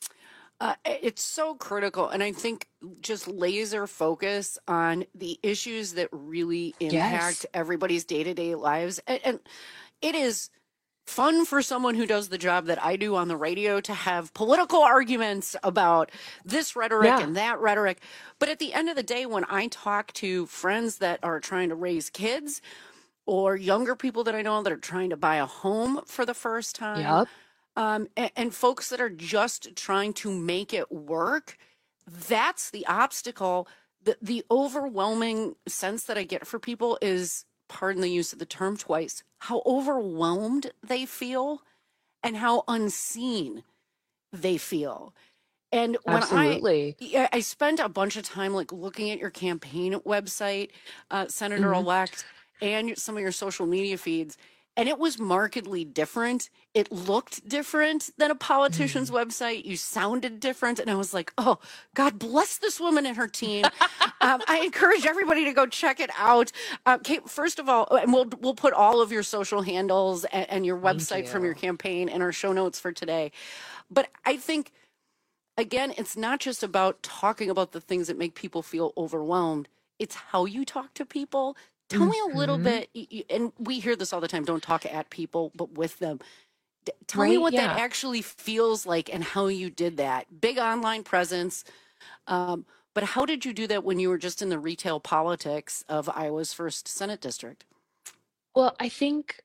It's so critical. And I think just laser focus on the issues that really impact everybody's day-to-day lives. And it is fun for someone who does the job that I do on the radio to have political arguments about this rhetoric and that rhetoric. But at the end of the day, when I talk to friends that are trying to raise kids or younger people that I know that are trying to buy a home for the first time, and folks that are just trying to make it work, that's the obstacle. The overwhelming sense that I get for people is, pardon the use of the term twice, how overwhelmed they feel and how unseen they feel. And when I spent a bunch of time like looking at your campaign website, Senator-elect, and some of your social media feeds, and it was markedly different. It looked different than a politician's website. You sounded different. And I was like, oh, God bless this woman and her team. I encourage everybody to go check it out. Kate, first of all, and we'll put all of your social handles and your website from your campaign in our show notes for today. But I think, again, it's not just about talking about the things that make people feel overwhelmed. It's how you talk to people. Tell me a little bit, and we hear this all the time, don't talk at people, but with them. Tell me what that actually feels like and how you did that. Big online presence, but how did you do that when you were just in the retail politics of Iowa's first Senate district? Well, I think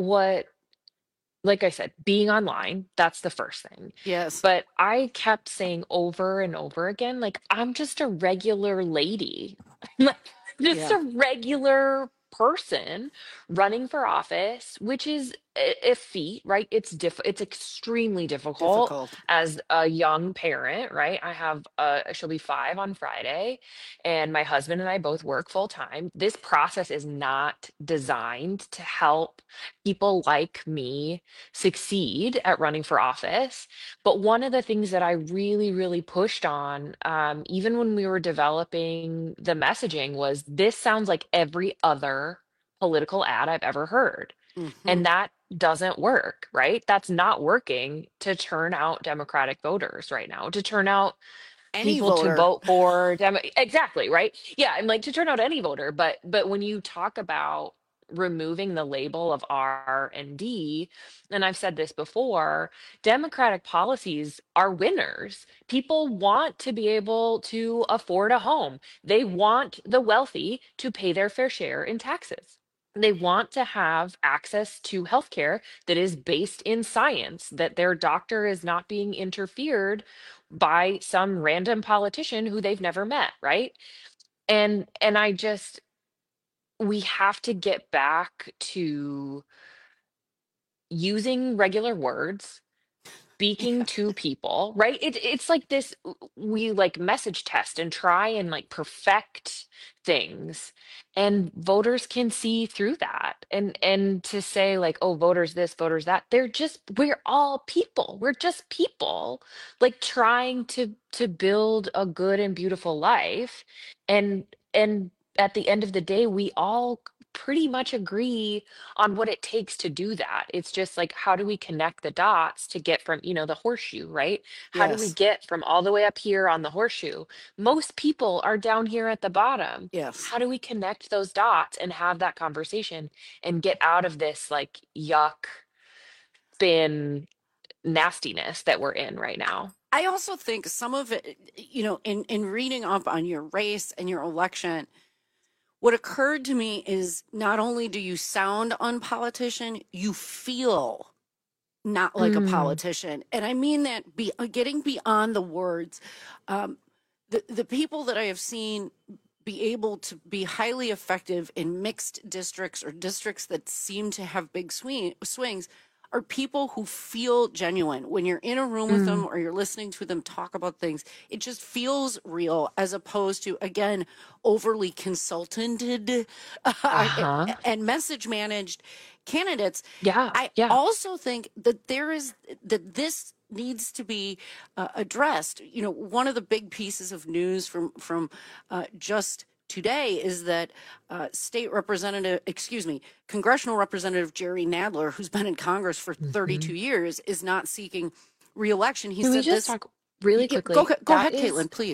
like I said, being online, that's the first thing. Yes. But I kept saying over and over again, like, I'm just a regular lady. Just a regular person running for office, which is a feat, right? It's extremely difficult as a young parent, right? I have she'll be 5 on Friday, and my husband and I both work full time. This process is not designed to help people like me succeed at running for office. But one of the things that I really, really pushed on, even when we were developing the messaging, was this sounds like every other political ad I've ever heard. And that doesn't work, right? That's not working to turn out Democratic voters right now, to turn out people to vote for exactly, right? Yeah, I'm like, to turn out any voter, but when you talk about removing the label of R and D, and I've said this before, Democratic policies are winners. People want to be able to afford a home. They want the wealthy to pay their fair share in taxes. They want to have access to healthcare that is based in science, that their doctor is not being interfered by some random politician who they've never met, right? And we have to get back to using regular words speaking to people, right? It's like this, we like message test and try and like perfect things, and voters can see through that. And to say like, oh, voters this, voters that, we're all people. We're just people like trying to build a good and beautiful life. And at the end of the day, we all pretty much agree on what it takes to do that. It's just like, how do we connect the dots to get from, the horseshoe, right? How do we Yes. get from all the way up here on the horseshoe? Most people are down here at the bottom. Yes. How do we connect those dots and have that conversation and get out of this like yuck bin nastiness that we're in right now? I also think some of it, in reading up on your race and your election, what occurred to me is not only do you sound unpolitician, you feel not like a politician. And I mean that getting beyond the words. The people that I have seen be able to be highly effective in mixed districts or districts that seem to have big swings are people who feel genuine. When you're in a room with them or you're listening to them talk about things, it just feels real, as opposed to, again, overly consultanted and message managed candidates. I also think that this needs to be addressed. One of the big pieces of news from just today is that Congressional Representative Jerry Nadler, who's been in Congress for 32 years, is not seeking re-election. He Can said we just talk really quickly? Go ahead, Caitlin, please.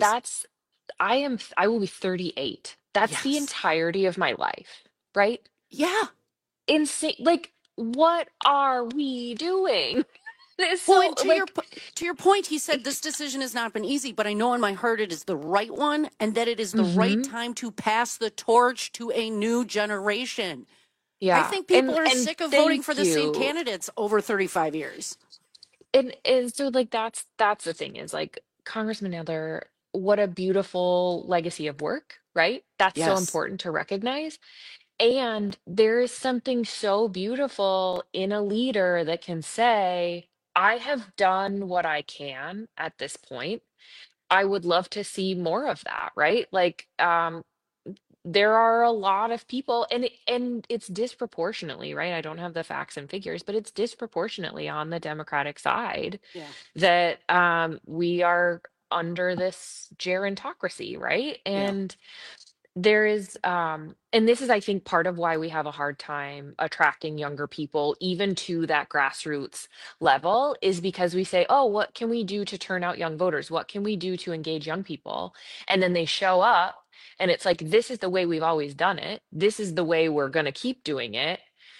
I will be 38. That's the entirety of my life, right? Yeah. Insane. Like, what are we doing? And to your point, he said this decision has not been easy, but I know in my heart it is the right one, and that it is the right time to pass the torch to a new generation. Yeah. I think people are sick of voting for the same candidates over 35 years. And so like that's the thing, is like, Congressman Nadler, what a beautiful legacy of work, right? That's so important to recognize. And there is something so beautiful in a leader that can say, I have done what I can at this point. I would love to see more of that, right? Like, there are a lot of people, and it's disproportionately, right? I don't have the facts and figures, but it's disproportionately on the Democratic side that we are under this gerontocracy, right? And there is, and this is, I think, part of why we have a hard time attracting younger people, even to that grassroots level, is because we say, oh, what can we do to turn out young voters? What can we do to engage young people? And then they show up, and it's like, this is the way we've always done it. This is the way we're going to keep doing it.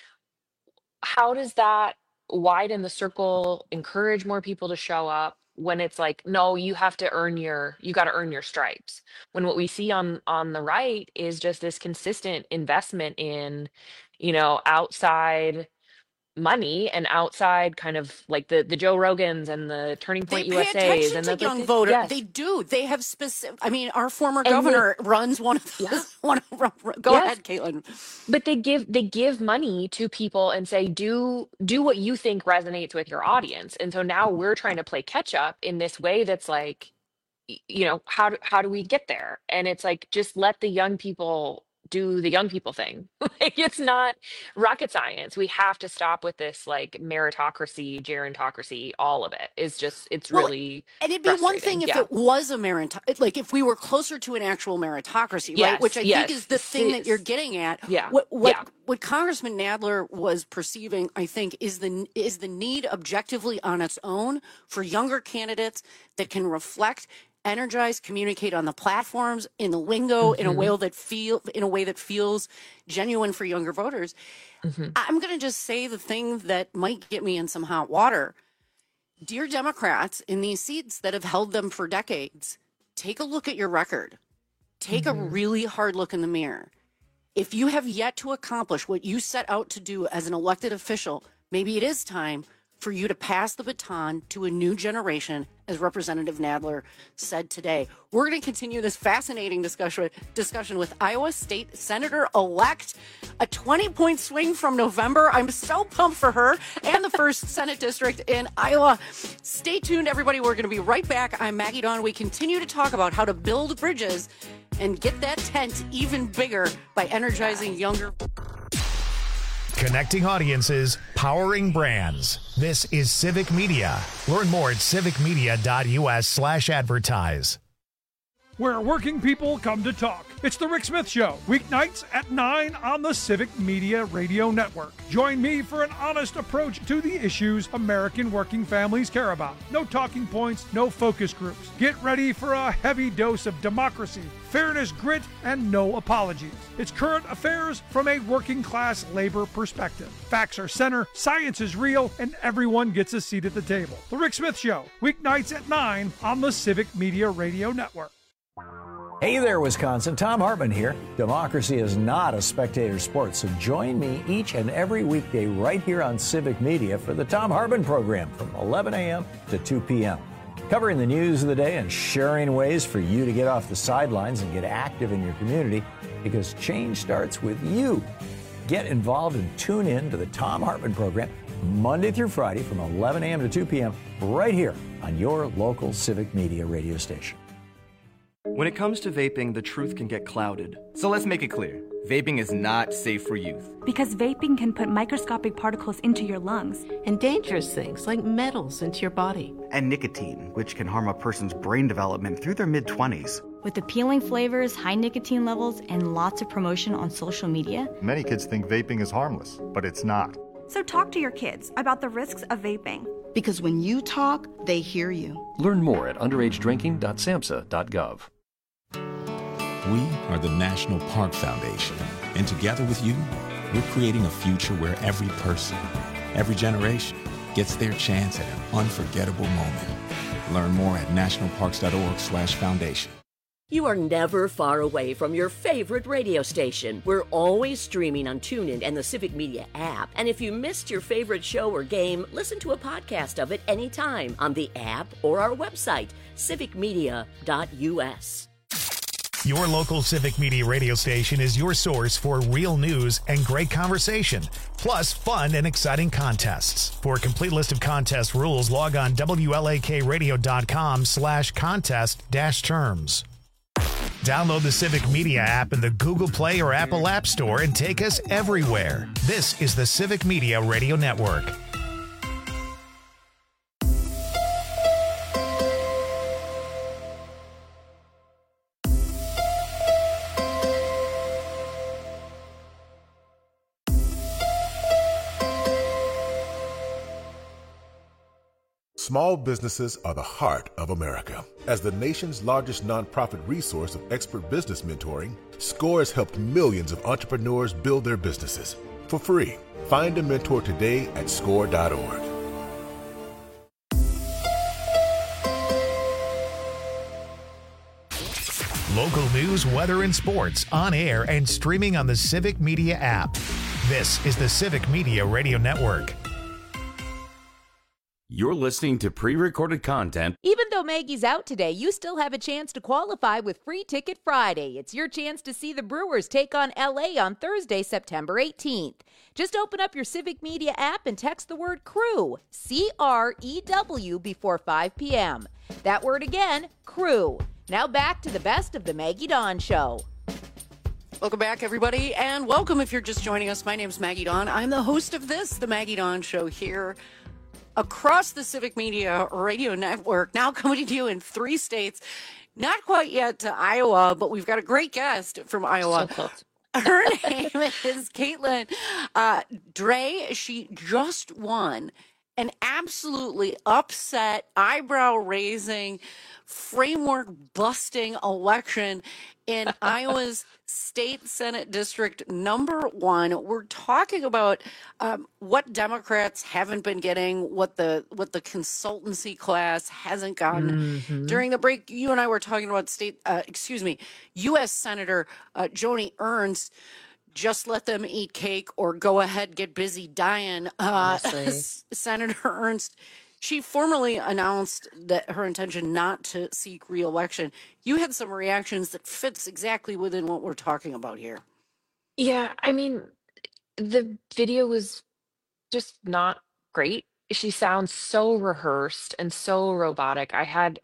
How does that widen the circle, encourage more people to show up, when it's like, no, you got to earn your stripes? When what we see on the right is just this consistent investment in, outside money and outside kind of like the Joe Rogans and the Turning Point USA's and the young voter. Yes. They do. They have specific. I mean, our former governor runs one of those. Go ahead, Caitlin. But they give money to people and say, do what you think resonates with your audience. And so now we're trying to play catch up in this way that's like, how do we get there? And it's like, just let the young people do the young people thing. Like, it's not rocket science. We have to stop with this like meritocracy, gerontocracy. All of it is just, it's really and it'd be one thing if it was a like if we were closer to an actual meritocracy, right? Which I think is the thing that you're getting at. What Congressman Nadler was perceiving, I think, is the need objectively on its own for younger candidates that can reflect, energize, communicate on the platforms, in the lingo, in a way that feels genuine for younger voters. I'm going to just say the thing that might get me in some hot water. Dear Democrats in these seats that have held them for decades, take a look at your record. Take a really hard look in the mirror. If you have yet to accomplish what you set out to do as an elected official, maybe it is time for you to pass the baton to a new generation, as Representative Nadler said today. We're going to continue this fascinating discussion with Iowa State Senator-elect, a 20-point swing from November. I'm so pumped for her and the 1st Senate District in Iowa. Stay tuned, everybody. We're going to be right back. I'm Maggie Dawn. We continue to talk about how to build bridges and get that tent even bigger by energizing younger. Connecting audiences, powering brands. This is Civic Media. Learn more at civicmedia.us/advertise. Where working people come to talk. It's the Rick Smith Show, weeknights at 9 on the Civic Media Radio Network. Join me for an honest approach to the issues American working families care about. No talking points, no focus groups. Get ready for a heavy dose of democracy, fairness, grit, and no apologies. It's current affairs from a working class labor perspective. Facts are center, science is real, and everyone gets a seat at the table. The Rick Smith Show, weeknights at 9 on the Civic Media Radio Network. Hey there, Wisconsin. Tom Hartman here. Democracy is not a spectator sport, so join me each and every weekday right here on Civic Media for the Tom Hartman program from 11 a.m. to 2 p.m. Covering the news of the day and sharing ways for you to get off the sidelines and get active in your community, because change starts with you. Get involved and tune in to the Tom Hartman program Monday through Friday from 11 a.m. to 2 p.m. right here on your local Civic Media radio station. When it comes to vaping, the truth can get clouded. So let's make it clear. Vaping is not safe for youth. Because vaping can put microscopic particles into your lungs. And dangerous things like metals into your body. And nicotine, which can harm a person's brain development through their mid-20s. With appealing flavors, high nicotine levels, and lots of promotion on social media. Many kids think vaping is harmless, but it's not. So talk to your kids about the risks of vaping. Because when you talk, they hear you. Learn more at underagedrinking.samhsa.gov. We are the National Park Foundation, and together with you, we're creating a future where every person, every generation gets their chance at an unforgettable moment. Learn more at nationalparks.org/foundation. You are never far away from your favorite radio station. We're always streaming on TuneIn and the Civic Media app. And if you missed your favorite show or game, listen to a podcast of it anytime on the app or our website, civicmedia.us. Your local Civic Media radio station is your source for real news and great conversation, plus fun and exciting contests. For a complete list of contest rules, log on WLAKradio.com/contest-terms. Download the Civic Media app in the Google Play or Apple App Store and take us everywhere. This is the Civic Media Radio Network. Small businesses are the heart of America. As the nation's largest nonprofit resource of expert business mentoring, SCORE has helped millions of entrepreneurs build their businesses for free. Find a mentor today at SCORE.org. Local news, weather, and sports on air and streaming on the Civic Media app. This is the Civic Media Radio Network. You're listening to pre-recorded content. Even though Maggie's out today, you still have a chance to qualify with Free Ticket Friday. It's your chance to see the Brewers take on LA on Thursday, September 18th. Just open up your Civic Media app and text the word CREW, C-R-E-W, before 5 p.m. That word again, CREW. Now back to the best of the Maggie Dawn Show. Welcome back, everybody, and welcome if you're just joining us. My name's Maggie Dawn. I'm the host of this, the Maggie Dawn Show, here across the Civic Media Radio Network, now coming to you in 3 states. Not quite yet to Iowa, but we've got a great guest from Iowa. So her name is Caitlin Dray. She just won an absolutely upset, eyebrow-raising, framework-busting election in Iowa's State Senate District number 1. We're talking about what Democrats haven't been getting, what the consultancy class hasn't gotten. Mm-hmm. During the break, you and I were talking about U.S. Senator Joni Ernst just let them eat cake or go ahead, get busy dying. Senator Ernst, she formally announced that her intention not to seek re-election. You had some reactions that fits exactly within what we're talking about here. Yeah, I mean, the video was just not great. She sounds so rehearsed and so robotic. I had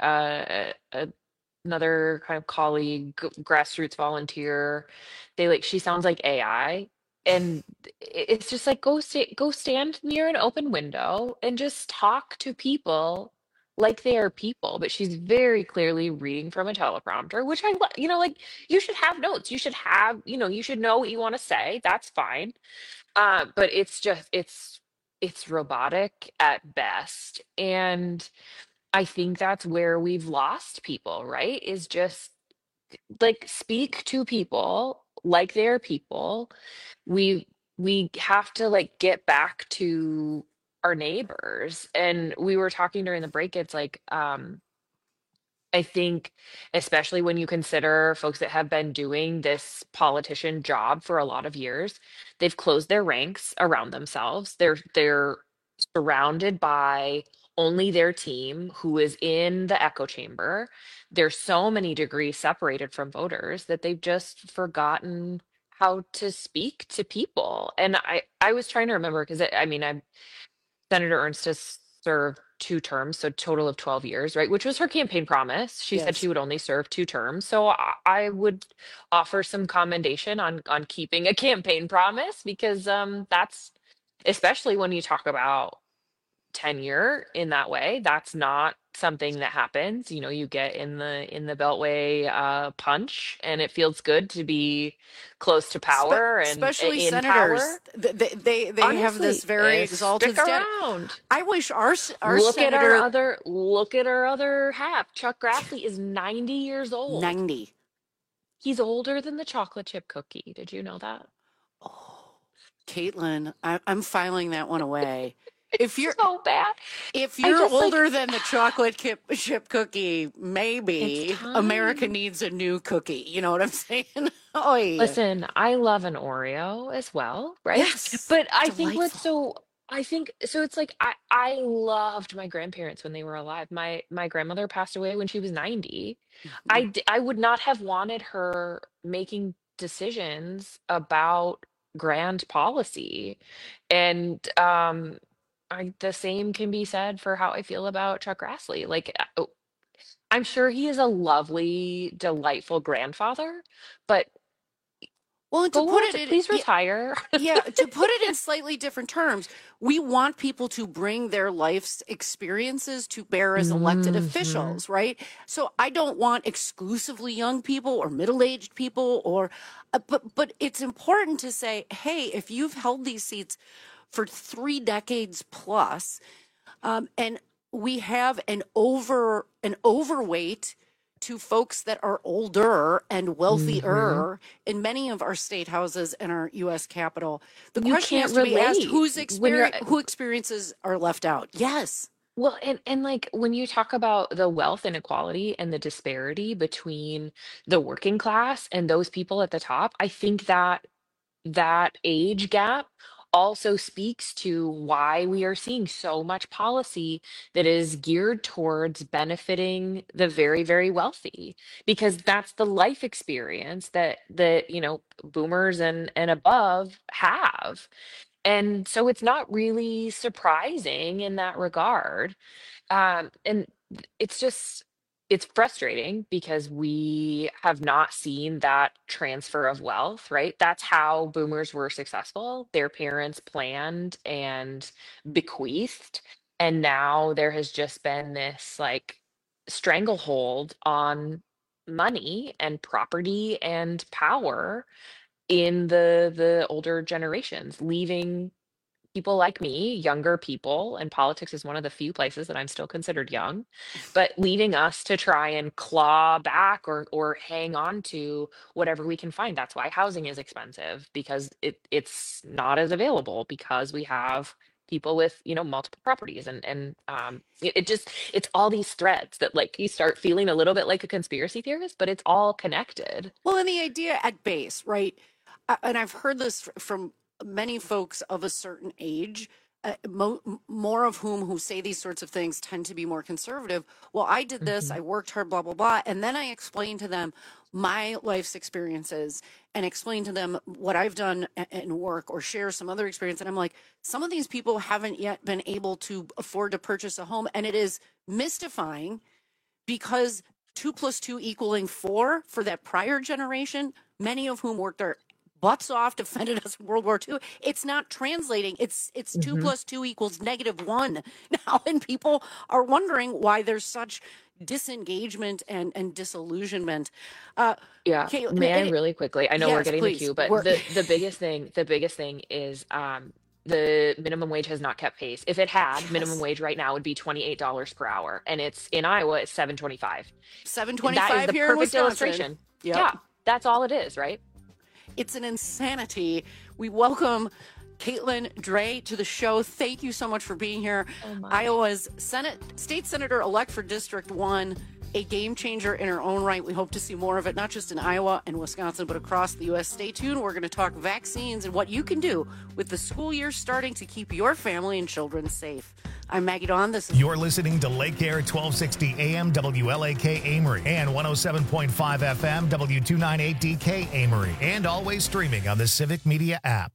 another kind of colleague, grassroots volunteer. She sounds like AI, and it's just like go stand near an open window and just talk to people like they are people. But she's very clearly reading from a teleprompter, which like you should have notes. You should have, you should know what you want to say. That's fine. But it's robotic at best. And I think that's where we've lost people, right? Is just like speak to people like they're people. We have to like get back to our neighbors. And we were talking during the break, it's like I think, especially when you consider folks that have been doing this politician job for a lot of years, they've closed their ranks around themselves. They're surrounded by only their team who is in the echo chamber. There's so many degrees separated from voters that they've just forgotten how to speak to people. And I was trying to remember because Senator Ernst has served 2 terms, so total of 12 years, right? Which was her campaign promise. She said she would only serve 2 terms. So I would offer some commendation on keeping a campaign promise, because that's, especially when you talk about tenure in that way, that's not something that happens. You get in the beltway punch, and it feels good to be close to power, and especially in senators. power. They Honestly, have this very exalted stick status. around. I wish our Look senator. at our other half. Chuck Grassley is 90 years old. 90. He's older than the chocolate chip cookie. Did you know that? Oh, Caitlin, I'm filing that one away. If you're so bad, if you're older than the chocolate chip cookie, maybe America needs a new cookie. You know what I'm saying? Oy. Listen, I love an Oreo as well, right? Yes, but I think it's like I loved my grandparents when they were alive. My grandmother passed away when she was 90. I would not have wanted her making decisions about grand policy, and the same can be said for how I feel about Chuck Grassley. Like, I'm sure he is a lovely, delightful grandfather, but please retire. To put it in slightly different terms, we want people to bring their life's experiences to bear as elected officials, right? So I don't want exclusively young people or middle-aged people, but it's important to say, hey, if you've held these seats for 3 decades plus, and we have an overweight to folks that are older and wealthier in many of our state houses and our U.S. Capitol. The question has to be asked: who experiences are left out? Yes. Well, and like when you talk about the wealth inequality and the disparity between the working class and those people at the top, I think that age gap also speaks to why we are seeing so much policy that is geared towards benefiting the very, very wealthy, because that's the life experience that boomers and above have. And so it's not really surprising in that regard. And it's frustrating because we have not seen that transfer of wealth, right? That's how boomers were successful. Their parents planned and bequeathed. And now there has just been this like stranglehold on money and property and power in the older generations, leaving people like me, younger people, and politics is one of the few places that I'm still considered young, but leaving us to try and claw back or hang on to whatever we can find. That's why housing is expensive, because it's not as available, because we have people with multiple properties, and it's all these threads that like you start feeling a little bit like a conspiracy theorist, but it's all connected. Well, and the idea at base, right? and I've heard this from many folks of a certain age, more of who say these sorts of things tend to be more conservative. Well, I did this, I worked hard, blah, blah, blah. And then I explained to them my life's experiences and explain to them what I've done in work or share some other experience. And I'm like, some of these people haven't yet been able to afford to purchase a home. And it is mystifying because 2 + 2 equaling 4 for that prior generation, many of whom worked their butts off, defended us in World War II. It's not translating. It's 2 + 2 = -1 now. And people are wondering why there's such disengagement and disillusionment. Kate, may I really quickly? I know we're getting the cue, but the biggest thing is the minimum wage has not kept pace. If it had, minimum wage right now would be $28 per hour, and it's in Iowa, it's $7.25. $7.25 That is the here in perfect Wisconsin. illustration. Yep. Yeah, that's all it is, right? It's an insanity. We welcome Caitlin Dray to the show. Thank you so much for being here. Iowa's State Senator-elect for District 1, a game changer in her own right. We hope to see more of it, not just in Iowa and Wisconsin, but across the U.S. Stay tuned. We're going to talk vaccines and what you can do with the school year starting to keep your family and children safe. I'm Maggie Dawn. You're listening to Lake Air 1260 AM WLAK Amory and 107.5 FM W298DK Amory, and always streaming on the Civic Media app.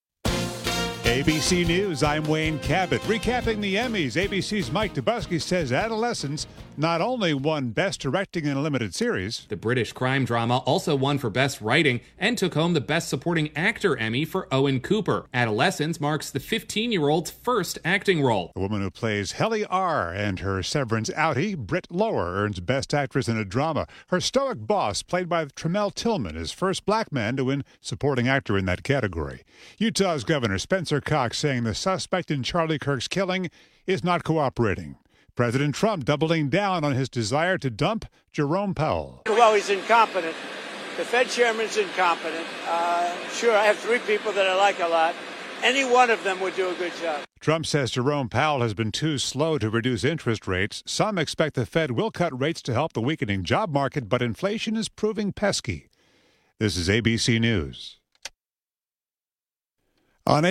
ABC News, I'm Wayne Cabot. Recapping the Emmys, ABC's Mike Dubusky says Adolescents not only won Best Directing in a Limited Series. The British crime drama also won for Best Writing and took home the Best Supporting Actor Emmy for Owen Cooper. Adolescents marks the 15-year-old's first acting role. The woman who plays Helly R. and her Severance outie, Britt Lower, earns Best Actress in a Drama. Her stoic boss, played by Tremel Tillman, is first black man to win Supporting Actor in that category. Utah's Governor Spencer Cox saying the suspect in Charlie Kirk's killing is not cooperating. President Trump doubling down on his desire to dump Jerome Powell. Well, he's incompetent. The Fed chairman's incompetent. Sure, I have 3 people that I like a lot. Any one of them would do a good job. Trump says Jerome Powell has been too slow to reduce interest rates. Some expect the Fed will cut rates to help the weakening job market, but inflation is proving pesky. This is ABC News. On